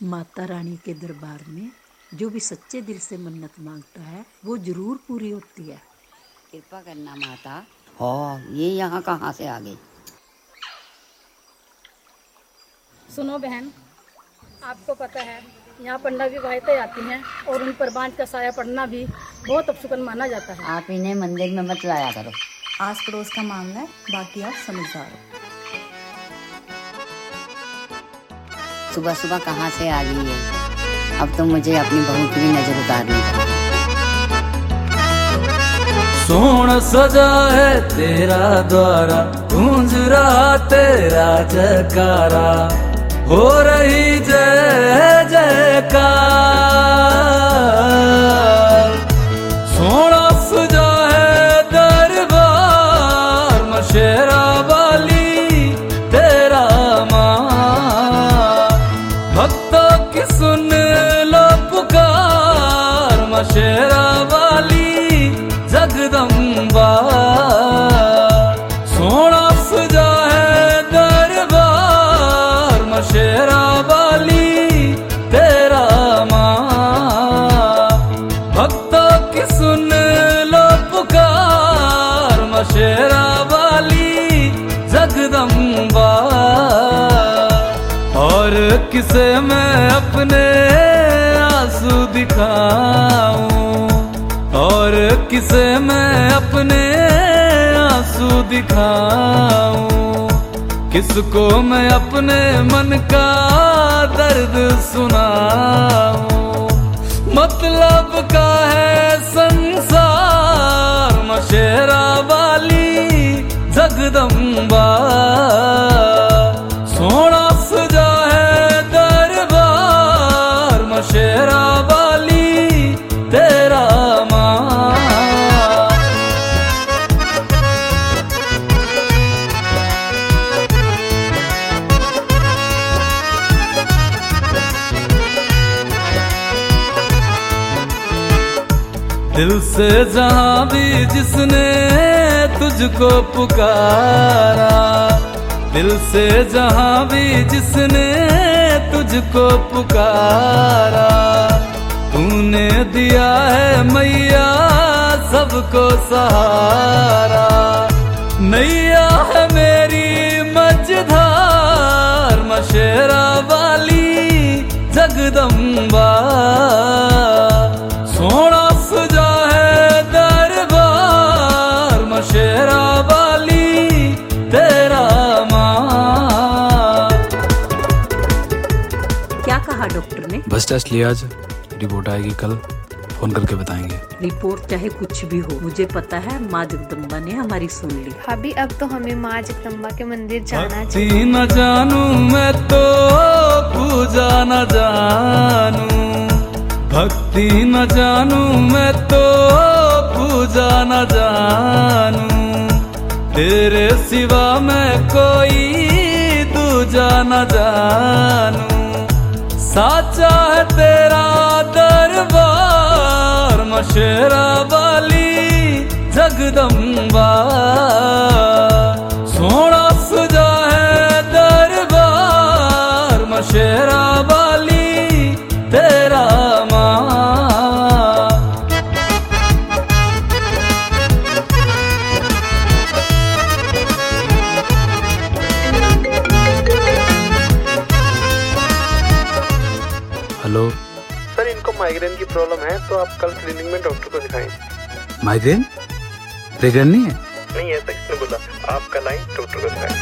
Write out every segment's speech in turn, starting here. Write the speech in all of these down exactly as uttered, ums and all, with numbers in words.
माता रानी के दरबार में जो भी सच्चे दिल से मन्नत मांगता है वो जरूर पूरी होती है। कृपा करना माता। हाँ, ये यहाँ कहाँ से आ गई? सुनो बहन, आपको पता है यहाँ पंडा विवाहिताएं आती हैं और उन पर बांझ का साया पड़ना भी बहुत अपशुकन माना जाता है। आप इन्हें मंदिर में मत लाया करो। आस पड़ोस का मामला है, बाकी आप समझदार हो। सुबह सुबह कहाँ से आ गई है? अब तो मुझे अपनी बहू की भी नजर उतारनी चाहिए। सोना सजा है तेरा द्वारा, गूंज रहा तेरा जयकारा, हो रही जय जयकार। सोना सजा है दरबार, मशेरा वाली तेरा माँ, भक्तों की सुन लो पुकार, मशेरा वाली जगदम्बा। सोना सजा है दरबार, मशेरा वाली तेरा माँ, भक्तों की सुन लो पुकार, मशेरा वाली जगदम्बा। और किसे मैं अपने आंसू दिखाऊं, और किसे मैं अपने आंसू दिखाऊं, किसको मैं अपने मन का दर्द सुनाऊं। मतलब का है संसार, मशेरा वाली जगदम्बा। सोना सजा है दरबार, मशेरा वाली तेरा माँ। दिल से जहाँ भी जिसने तुझको पुकारा, दिल से जहाँ भी जिसने तुझको पुकारा, तूने दिया है मैया सबको सहारा। नैया है मेरी मझधार, मशेरा वाली जगदम्बा। सोना सजा है दरबार, मशेरा वाली तेरा माँ। क्या कहा डॉक्टर ने? बस टेस्ट लिया आज, रिपोर्ट आएगी कल, फोन करके बताएंगे। रिपोर्ट चाहे कुछ भी हो, मुझे पता है माँ जगदम्बा ने हमारी सुन ली। भाभी अब तो हमें माँ जगदम्बा के मंदिर जाना भक्ति चाहिए। न जानू मैं तो पूजा न जानू, भक्ति न जानू मैं तो पूजा न जानू, तेरे सिवा मैं कोई दूजा न जानू। साचा है तेरा दरबार, मशेरा वाली जगदम्बा। सोना सजा है दरबार, मशेरा वाली तेरा माँ। हेलो सर, इनको माइग्रेन की प्रॉब्लम है तो आप कल क्लिनिक में डॉक्टर को दिखाएं। माइग्रेन? प्रेग्रेंट नहीं है? नहीं ऐसा किसने बोला, आप कल आए डॉक्टर को दिखाएं।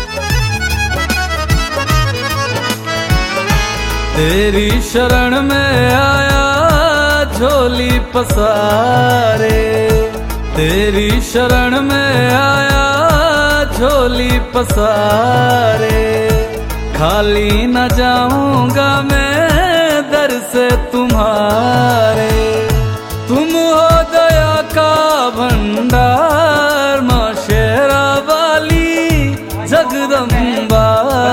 तेरी शरण में आया झोली पसारे, तेरी शरण में आया झोली पसारे, खाली न जाऊंगा मैं दर से तुम्हारे। तुम हो दया का भंडार, माँ शेरा वाली जगदम्बा।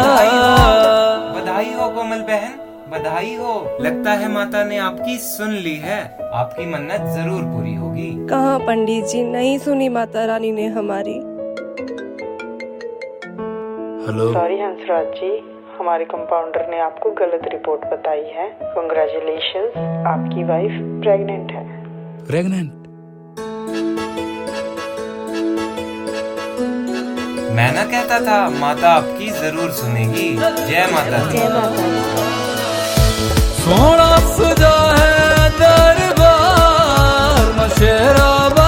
बधाई हो कोमल बहन, बधाई हो। लगता है माता ने आपकी सुन ली है, आपकी मन्नत जरूर पूरी होगी। कहाँ पंडित जी, नहीं सुनी माता रानी ने हमारी। हेलो सॉरी हंसराज जी, हमारे कंपाउंडर ने आपको गलत रिपोर्ट बताई है। कांग्रेचुलेशंस, आपकी वाइफ प्रेग्नेंट है। प्रेग्नेंट? मैं ना कहता था माता आपकी जरूर सुनेगी। जय माता दी। जय माता दी। सोना सजा है दरबार, मशेरा